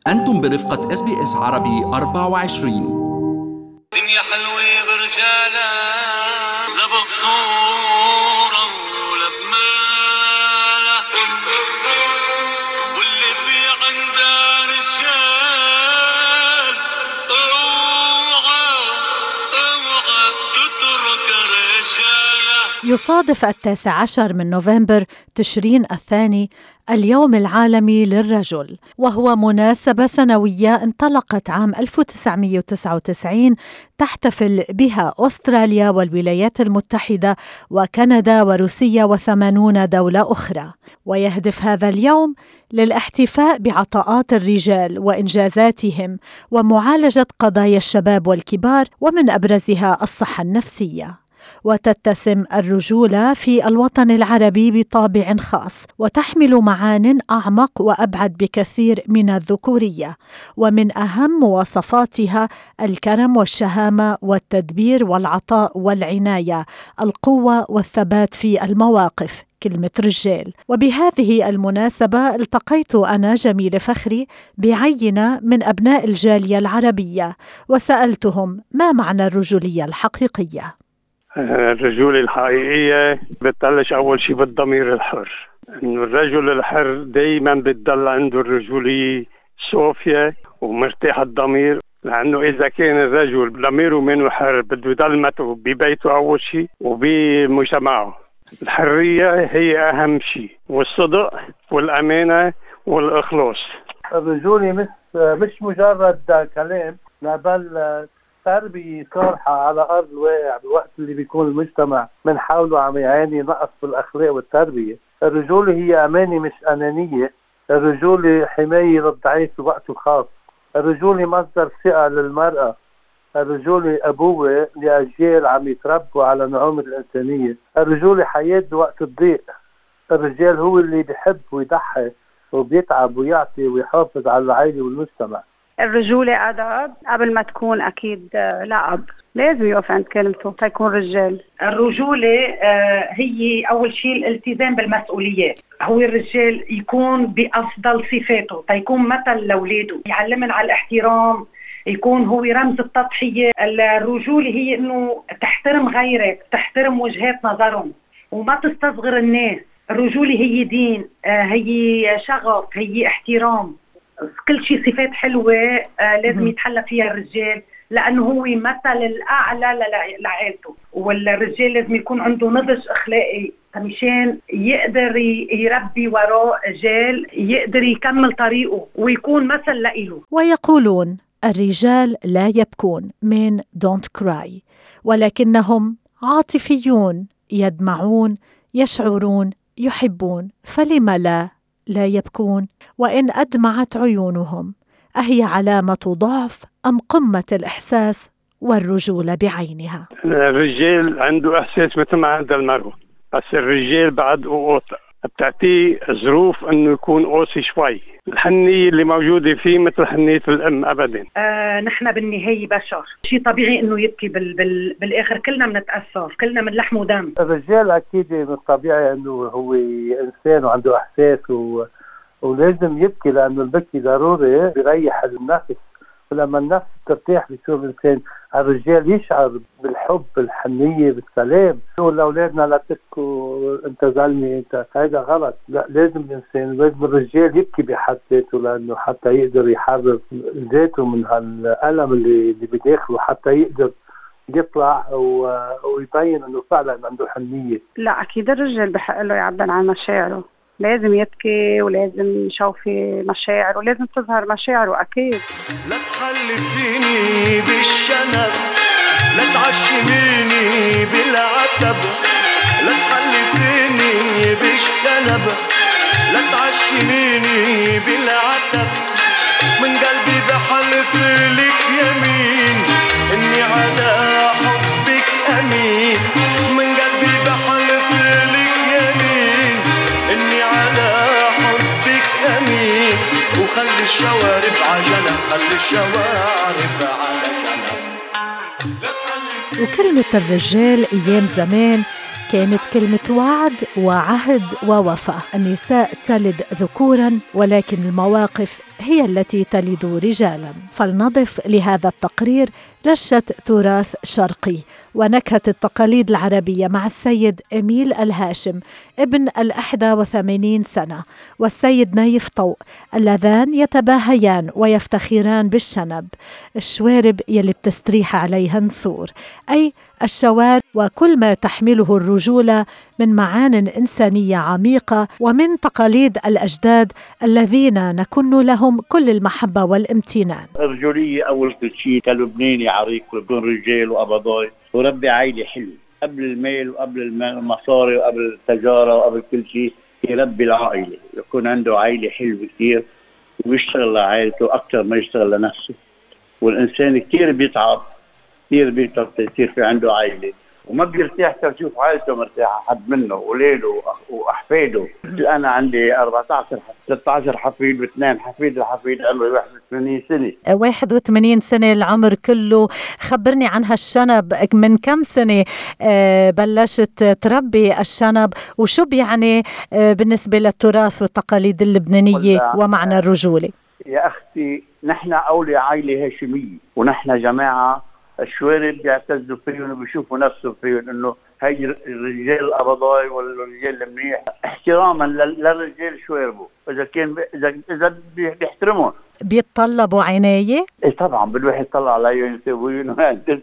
أنتم برفقة SBS عربي 24. دنيا حلوة برجالة، لا بصورة ولا بمالة، واللي في عندها رجال اوعى تترك رجالة. يصادف 19 من نوفمبر تشرين الثاني اليوم العالمي للرجل، وهو مناسبة سنوية انطلقت عام 1999 تحتفل بها أستراليا والولايات المتحدة وكندا وروسيا و80 دولة أخرى. ويهدف هذا اليوم للاحتفاء بعطاءات الرجال وإنجازاتهم ومعالجة قضايا الشباب والكبار، ومن أبرزها الصحة النفسية. وتتسم الرجولة في الوطن العربي بطابع خاص، وتحمل معان أعمق وأبعد بكثير من الذكورية، ومن أهم مواصفاتها الكرم والشهامة والتدبير والعطاء والعناية، القوة والثبات في المواقف، كلمة رجال. وبهذه المناسبة التقيت أنا جميل فخري بعينة من أبناء الجالية العربية، وسألتهم ما معنى الرجولية الحقيقية. الرجولة الحقيقية بتبلش أول شيء بالضمير الحر، إنه الرجل الحر دايما بتضل عنده الرجولية صوفية ومرتاح الضمير، لأنه إذا كان الرجل ضميره منه حر بده يضل متو ببيته أول شيء وبمجتمعه. الحرية هي أهم شيء، والصدق والأمانة والإخلاص. الرجولة مش مجرد كلام، بل تربية صالحة على أرض الواقع بالوقت اللي بيكون المجتمع من حوله عم يعاني نقص بالأخلاق والتربية. الرجولة هي أمانة مش أنانية، الرجولة حماية للضعيف في وقته الخاص، الرجولة مصدر ثقة للمرأة، الرجولة أبوة لأجيال عم يتربوا على نعومة الإنسانية، الرجولة حياة بوقت الضيق. الرجال هو اللي بيحب ويضحي وبيتعب ويعطي ويحافظ على العائلة والمجتمع. الرجولة أدب قبل ما تكون أكيد لقب، لازم يقف عند كلمته تيكون رجال. الرجولة هي أول شيء الالتزام بالمسؤوليات. هو الرجال يكون بأفضل صفاته تيكون مثل لأولاده، يعلمن على الاحترام، يكون هو رمز التضحية. الرجولة هي إنه تحترم غيرك، تحترم وجهات نظرهم وما تستصغر الناس. الرجولة هي دين، هي شغف، هي احترام، كل شيء صفات حلوة لازم يتحلى فيها الرجال، لأنه هو مثل الأعلى لعائلته. والرجال لازم يكون عنده نضج أخلاقي مشان يقدر يربي وراء رجال يقدر يكمل طريقه ويكون مثل لإله. ويقولون الرجال لا يبكون من Don't Cry، ولكنهم عاطفيون، يدمعون، يشعرون، يحبون، فلم لا يبكون؟ وإن أدمعت عيونهم أهي علامة ضعف أم قمة الإحساس والرجولة بعينها؟ الرجال عنده إحساس مثل ما عند المرأة، بس الرجال بعد أوقات بتعطيه ظروف إنه يكون قاسي شوي. الحنية اللي موجودة فيه مثل حنية الأم أبدا. نحن بالنهاية بشر، شيء طبيعي إنه يبكي بالآخر، كلنا بنتأثر، كلنا من لحم ودم. الرجال أكيد من الطبيعي إنه هو إنسان وعنده إحساس ولازم يبكي، لأنه البكي ضروري بيريح النفس، ولما النفس ترتاح بيصير الإنسان. الرجال يشعر بالحب، بالحنية، بالسلام. لأولادنا لا تبكوا أنت زلمي أنت، هذا غلط. لا، لازم الرجال يبكي بحد ذاته، لأنه حتى يقدر يحرر ذاته من هالألم اللي بداخله، حتى يقدر يطلع ويبين أنه فعلا عنده حنية. لا، أكيد الرجال بحق له يعبر عن مشاعره، لازم يبكي ولازم يشوفي مشاعر ولازم تظهر مشاعره. أكيد لا تخلفيني بالشنب، لا تعشميني بالعتب، لا تخلفيني بالشنب، لا تعشميني بالعتب. من قلبي بحلف لك يمين إني على حبك أمين، من قلبي بحلف لك يمين إني على حبك أمين. وخلي الشوارب عجلة، خلي الشوارب عجلة. وكلمة الرجال أيام زمان كانت كلمة وعد وعهد ووفاء. النساء تلد ذكورا، ولكن المواقف هي التي تلد رجالا. فلنضف لهذا التقرير رشة تراث شرقي ونكهة التقاليد العربية مع السيد إميل الهاشم ابن 81 سنة والسيد نايف طوق، اللذان يتباهيان ويفتخران بالشنب، الشوارب يلي بتستريح عليها نسور، أي الشوارب وكل ما تحمله الرجولة من معان إنسانية عميقة ومن تقاليد الأجداد الذين نكن لهم كل المحبة والامتنان. الرجولية أول كل شيء كلبناني عريق، يكون رجال وأبضاي وربي عائلة حلو قبل المال وقبل المصاري وقبل التجارة وقبل كل شيء، يربي العائلة، يكون عنده عائلة حلوة كتير ويشتغل لعائلته أكثر ما يشتغل لنفسه. والإنسان كتير بيتعب يصير في عنده عائلة وما بيرتاح تشوف عائلته مرتاحة، حد منه ولاده وأحفاده. أنا عندي 13 حفيد و2 حفيد، الحفيد عمره 81 سنة. 81 سنة العمر كله. خبرني عن هالشنب، من كم سنة بلشت تربي الشنب، وشو بيعني بالنسبة للتراث والتقاليد اللبنانية ومعنى الرجولة؟ يا أختي نحن أولي عائلة هاشمية، ونحن جماعة الشوارب بيعتزوا فيهم وبيشوفوا نفسهم فيهم انه هاي الرجال القبضاي والرجال المنيح احتراما للرجال شواربه. اذا بيحترمهم بيتطلبوا عناية؟ ايه طبعا الواحد يطلع عليهم يسويهم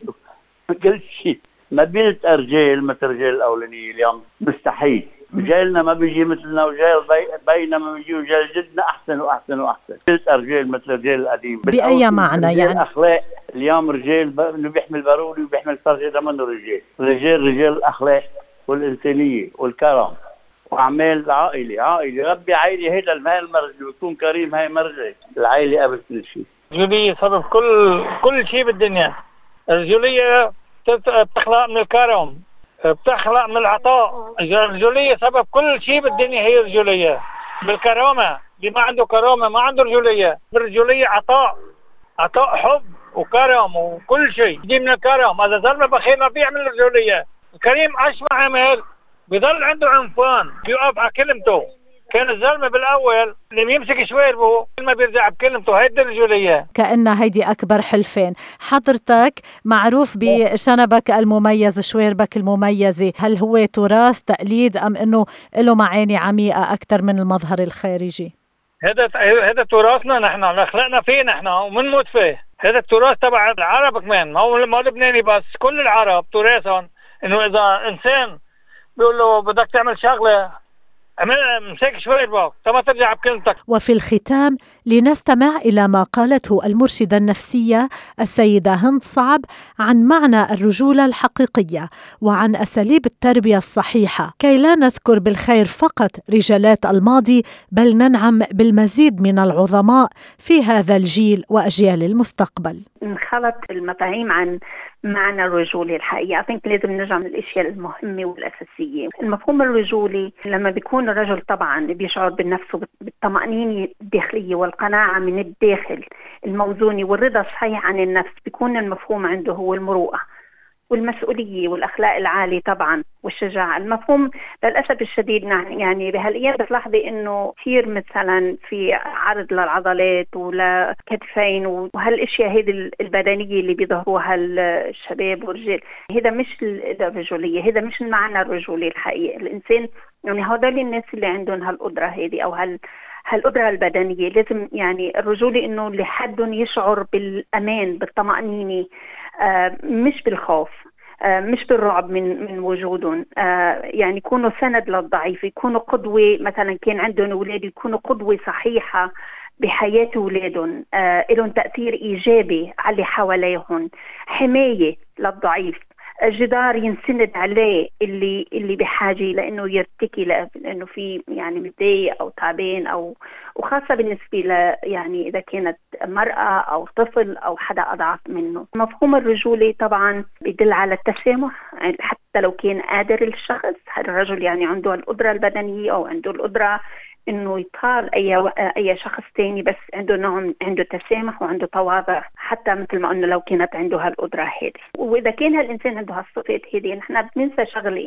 كل شيء. ما بيلت رجال مثل رجال الاولانيين اليوم، مستحيل. رجالنا ما بيجي مثلنا، وجال بينما بيجي رجال جدنا احسن واحسن واحسن. بيلت رجال مثل الرجال القديم. باي معنى يعني؟ اخلاق. اليوم رجال انه بيحمل بارودي وبيحمل فرج، هذا منه رجال الاخلاق والانسانيه والكرم واعمال عائله ربي عائله. هيدا المرجع ويكون كريم، هاي مرجع العائله قبل كل شيء. الرجوليه سبب كل شيء بالدنيا. الرجوليه بتخلق من الكرم، بتخلق من العطاء. الرجوليه سبب كل شيء بالدنيا، هي الرجوليه بالكرامه. اللي ما عنده كرامه ما عنده رجوليه. الرجوليه عطاء حب وكرم وكل شيء دي من الكرم. هذا زلمه بخيل ما بيعمل رجوليه. الكريم عاش ما عمل بيضل عنده عنفوان، بيقف على كلمته. كان الزلمه بالاول اللي بيمسك شواربه ما بيرجع بكلمته. هيدي الرجوليه، كأن هيدي اكبر حلفين. حضرتك معروف بشنبك المميز، شواربك المميزه، هل هو تراث تقليد ام انه له معاني عميقه اكثر من المظهر الخارجي؟ هذا تراثنا نحن، خلقنا فيه نحن ومنموت فيه. هذا التراث تبع العرب كمان، ما هو لبناني بس، كل العرب تراثهم انه اذا انسان بيقول له بدك تعمل شغله امسك شواربك ما ترجع بكلمتك. وفي الختام لنستمع إلى ما قالته المرشدة النفسية السيدة هند صعب عن معنى الرجولة الحقيقية وعن أساليب التربية الصحيحة، كي لا نذكر بالخير فقط رجالات الماضي، بل ننعم بالمزيد من العظماء في هذا الجيل وأجيال المستقبل. انخلط المفاهيم عن معنى الرجولة الحقيقة. لازم نرجع من الأشياء المهمة والأساسية. المفهوم الرجولي لما بيكون الرجل طبعا بيشعر بنفسه بالطمأنينة الداخلية والقناعة من الداخل الموزونة والرضا الصحيح عن النفس، بيكون المفهوم عنده هو المروءة والمسؤولية والأخلاق العالية طبعا والشجاعة. المفهوم للأسف الشديد يعني بهالأيام بتلاحظي إنه كثير مثلا في عرض للعضلات ولكتفين وهالأشياء هذه البدنية اللي بيظهروها الشباب والرجال. هذا مش الرجولية، هذا مش المعنى الرجولي الحقيقي. الإنسان يعني هذول الناس اللي عندهم هالقدرة هذه أو هالقدرة البدنية، لازم يعني الرجولي إنه لحدهم يشعر بالأمان بالطمأنينة، مش بالخوف، مش بالرعب من وجودهم. يعني يكونوا سند للضعيف، يكونوا قدوة. مثلا كان عندهم أولاد يكونوا قدوة صحيحة بحياة أولادهم، لهم تأثير إيجابي على اللي حواليهم، حماية للضعيف، جدار ينسند عليه اللي بحاجة لأنه يرتكي لأنه في يعني متضايق أو تعبان أو وخاصة بالنسبة يعني إذا كانت مرأة أو طفل أو حدا أضعف منه. مفهوم الرجولة طبعا بيدل على التسامح، يعني حتى لو كان قادر الشخص الرجل يعني عنده القدرة البدنية أو عنده القدرة إنه يطال أي شخص تاني، بس عنده تسامح وعنده تواضع، حتى مثل ما قلنا لو كانت عنده هالقدرة هذه. وإذا كان هالإنسان عنده هالصفات هذه، نحن بننسى شغلة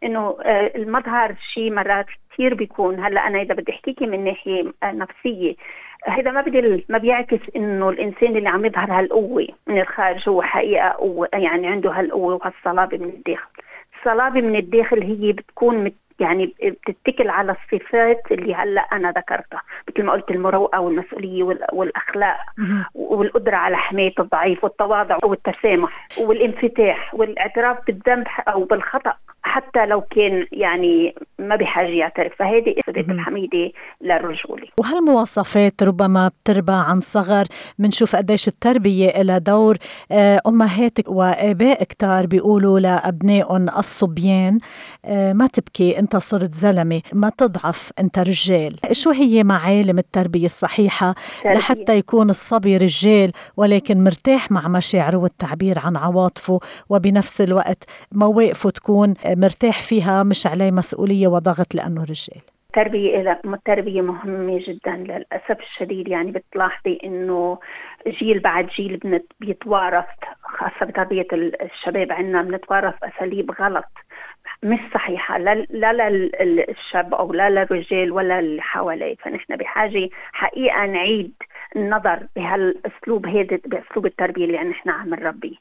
إنه المظهر شيء مرات كثير بيكون. هلا أنا إذا بدي أحكيكي من ناحية نفسية، هذا ما بيعكس إنه الإنسان اللي عم يظهر هالقوة من الخارج هو حقيقة قوة، يعني عنده هالقوة وهالصلابة من الداخل. الصلابة من الداخل هي بتكون يعني بتتكل على الصفات اللي هلا أنا ذكرتها، مثل ما قلت المروءة والمسؤولية والأخلاق والقدرة على حماية الضعيف والتواضع والتسامح والانفتاح والاعتراف بالذنب أو بالخطأ حتى لو كان يعني ما بحاجة يعترف. فهذه صفات الحميدة للرجولة. وهالمواصفات ربما بتربى عن صغر. منشوف قديش التربية إلى دور. أمهات وآباء كتار بيقولوا لأبنائهم الصبيان ما تبكي أنت صرت زلمة، ما تضعف أنت رجال. شو هي معالم التربية الصحيحة لحتى يكون الصبي رجال ولكن مرتاح مع مشاعره والتعبير عن عواطفه، وبنفس الوقت مواقفه تكون مرتاح فيها مش عليه مسؤولية وضغط لأنه رجال؟ التربية مهمة جدا للأسف الشديد. يعني بتلاحظي إنه جيل بعد جيل بيتوارث، خاصة بتربية الشباب عنا بنتوارث أساليب غلط مش صحيحة لا للشاب أو لا للرجال ولا اللي حواليه. فنحن بحاجة حقيقة نعيد النظر بهالأسلوب هذا، بأسلوب التربية اللي نحن عم نربيه.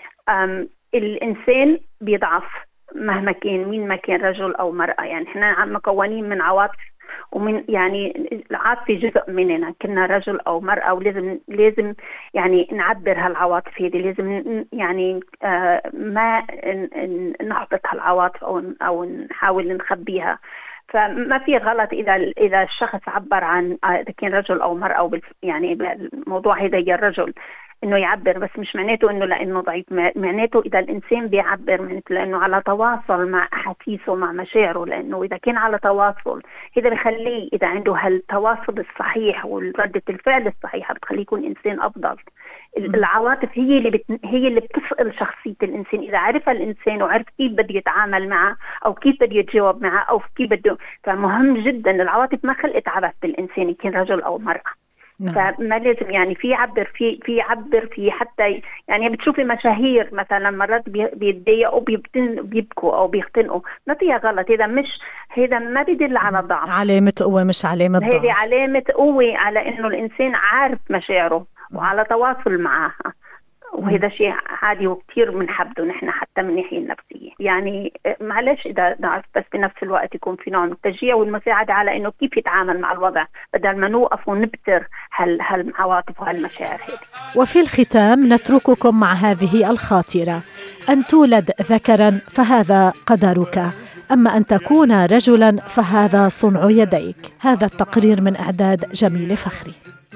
الإنسان بيضعف مهما كان، مين ما كان رجل أو مرأة. يعني إحنا مكونين من عواطف، ومن يعني العاطفة جزء مننا، كنا رجل أو مرأة، ولازم يعني نعبر هالعواطف هذه. لازم يعني ما نحبط هالعواطف أو نحاول نخبيها. فما في غلط إذا الشخص عبر عن إذا كان رجل أو مرأة، يعني الموضوع هذا يا الرجل إنه يعبر، بس مش معناته إنه لأنه ضعيف. معناته إذا الإنسان بيعبر معناته لأنه على تواصل مع أحاسيسه مع مشاعره، لأنه إذا كان على تواصل هذا بيخليه، إذا عنده هالتواصل الصحيح وردة الفعل الصحيحة بتخليه يكون إنسان أفضل. العواطف هي اللي بتسأل شخصية الإنسان. إذا عرف الإنسان وعرف كيف بده يتعامل معه أو كيف بده يتجاوب معه أو كيف بده، فمهم جدا. العواطف ما خلقت عبث بالإنسان كان رجل أو مرأة. فما لازم يعني في يعبر في حتى يعني بتشوفي مشاهير مثلا مرات بيتضايقوا بيبكوا او بيختنقوا، ما فيها غلط. هذا ما بيدل على ضعف، علامة قوة مش علامة ضعف. هذه علامة قوة على انه الانسان عارف مشاعره وعلى تواصل معها، وهذا شيء عادي وكتير بنحبه نحن حتى من الناحية النفسية. يعني معلش إذا ضعف، بس بنفس الوقت يكون في نوع من التشجيع والمساعدة على إنه كيف يتعامل مع الوضع بدل ما نوقف ونبتر هالعواطف وهالمشاعر هذه. وفي الختام نترككم مع هذه الخاطرة: أن تولد ذكرا فهذا قدرك، أما أن تكون رجلا فهذا صنع يديك. هذا التقرير من إعداد جميل فخري.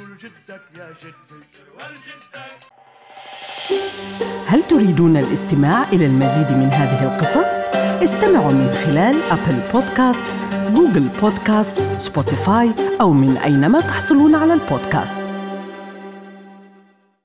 هل تريدون الاستماع إلى المزيد من هذه القصص؟ استمعوا من خلال أبل بودكاست، جوجل بودكاست، سبوتيفاي أو من أينما تحصلون على البودكاست.